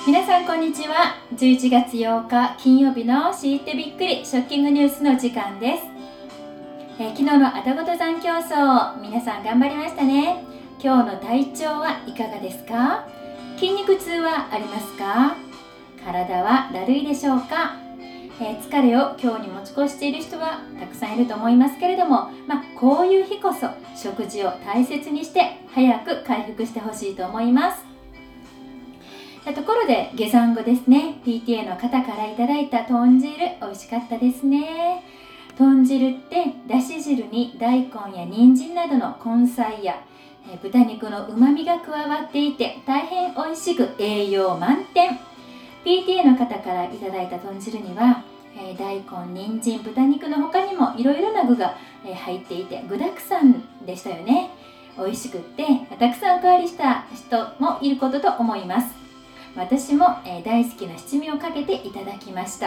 皆さんこんにちは。11月8日金曜日の知ってびっくりショッキングニュースの時間です。昨日のあたご登山競争、皆さん頑張りましたね。今日の体調はいかがですか？筋肉痛はありますか？体はだるいでしょうか？疲れを今日に持ち越している人はたくさんいると思いますけれども、こういう日こそ食事を大切にして早く回復してほしいと思います。ところで下山後ですね、 PTA の方からいただいた豚汁、美味しかったですね。豚汁ってだし汁に大根や人参などの根菜や豚肉のうまみが加わっていて大変美味しく栄養満点。 PTA の方からいただいた豚汁には大根、人参、豚肉の他にもいろいろな具が入っていて具だくさんでしたよね。美味しくってたくさんおかわりした人もいることと思います。私も大好きな七味をかけていただきました。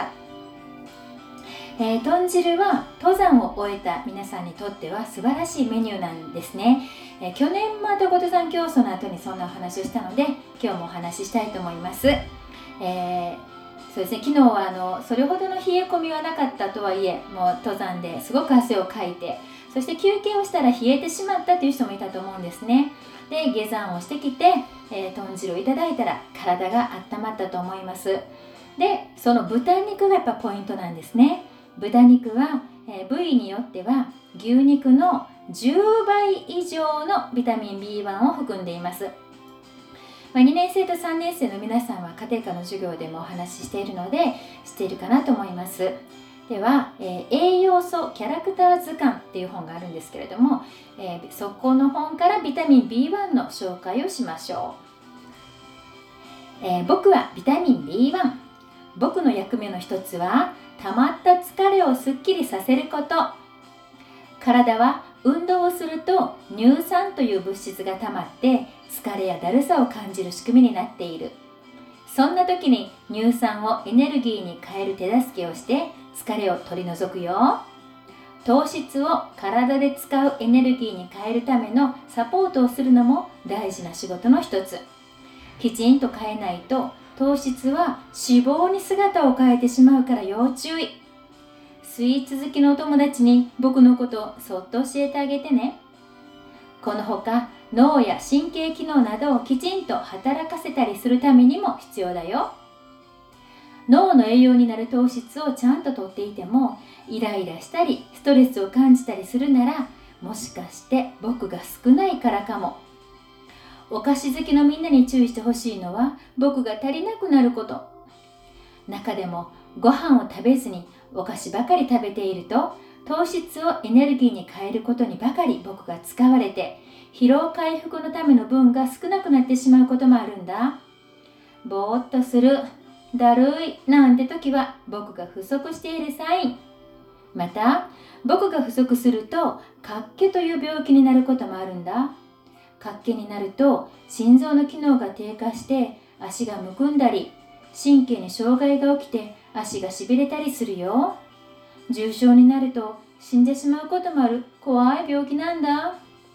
豚汁は登山を終えた皆さんにとっては素晴らしいメニューなんですね。去年もあたご登山競争の後にそんなお話をしたので今日もお話ししたいと思います。そうですね、昨日はそれほどの冷え込みはなかったとはいえ、もう登山ですごく汗をかいて、そして休憩をしたら冷えてしまったという人もいたと思うんですね。で、下山をしてきて、豚汁をいただいたら体が温まったと思います。で、その豚肉がやっぱポイントなんですね。豚肉は、部位によっては牛肉の10倍以上のビタミン B1 を含んでいます。2年生と3年生の皆さんは家庭科の授業でもお話ししているので知っているかなと思います。では、栄養素キャラクター図鑑っていう本があるんですけれども、そこの本からビタミン B1 の紹介をしましょう。僕はビタミン B1。僕の役目の一つは溜まった疲れをすっきりさせること。体は運動をすると乳酸という物質が溜まって疲れやだるさを感じる仕組みになっている。そんな時に乳酸をエネルギーに変える手助けをして疲れを取り除くよ。糖質を体で使うエネルギーに変えるためのサポートをするのも大事な仕事の一つ。きちんと変えないと糖質は脂肪に姿を変えてしまうから要注意。スイーツ好きのお友達に僕のことをそっと教えてあげてね。このほか脳や神経機能などをきちんと働かせたりするためにも必要だよ。脳の栄養になる糖質をちゃんととっていてもイライラしたりストレスを感じたりするなら、もしかして僕が少ないからかも。お菓子好きのみんなに注意してほしいのは僕が足りなくなること。中でもご飯を食べずにお菓子ばかり食べていると糖質をエネルギーに変えることにばかり僕が使われて疲労回復のための分が少なくなってしまうこともあるんだ。ぼーっとする、だるいなんて時は僕が不足しているサイン。また僕が不足すると脚気という病気になることもあるんだ。脚気になると心臓の機能が低下して足がむくんだり神経に障害が起きて足がしびれたりするよ。重症になると死んでしまうこともある怖い病気なんだ。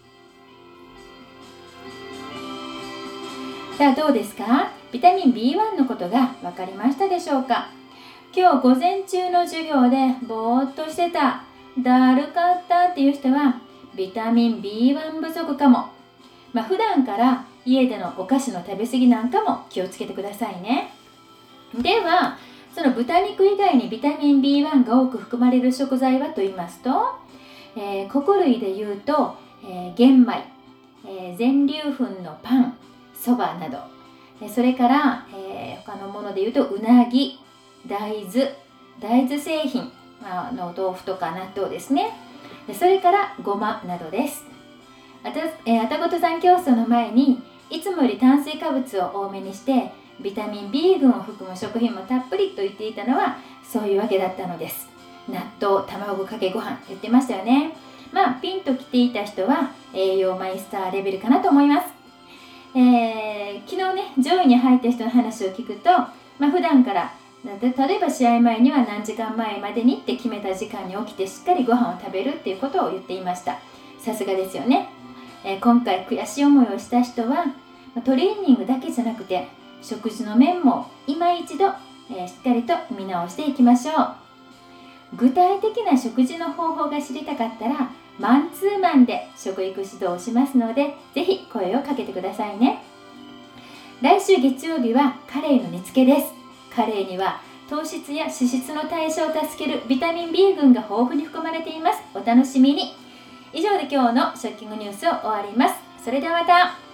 さあどうですか？ビタミン B1 のことが分かりましたでしょうか？今日午前中の授業でぼーっとしてた、だるかったっていう人はビタミン B1 不足かも。普段から家でのお菓子の食べ過ぎなんかも気をつけてくださいね。ではその豚肉以外にビタミン B1 が多く含まれる食材はと言いますと、穀類でいうと、玄米、全粒粉のパン、そばなど、それから、他のものでいうとうなぎ、大豆製品、豆腐とか納豆ですね。それからごまなどです。あたご登山競争の前にいつもより炭水化物を多めにしてビタミン B 群を含む食品もたっぷりと言っていたのはそういうわけだったのです。納豆、卵かけご飯言ってましたよね。ピンときていた人は栄養マイスターレベルかなと思います。昨日ね上位に入った人の話を聞くと、普段から例えば試合前には何時間前までにって決めた時間に起きてしっかりご飯を食べるっていうことを言っていました。さすがですよね。今回悔しい思いをした人はトレーニングだけじゃなくて食事の面も今一度、しっかりと見直していきましょう。具体的な食事の方法が知りたかったらマンツーマンで食育指導をしますので、ぜひ声をかけてくださいね。来週月曜日はカレイの煮付けです。カレイには糖質や脂質の代謝を助けるビタミン B 群が豊富に含まれています。お楽しみに。以上で今日のショッキングニュースを終わります。それではまた。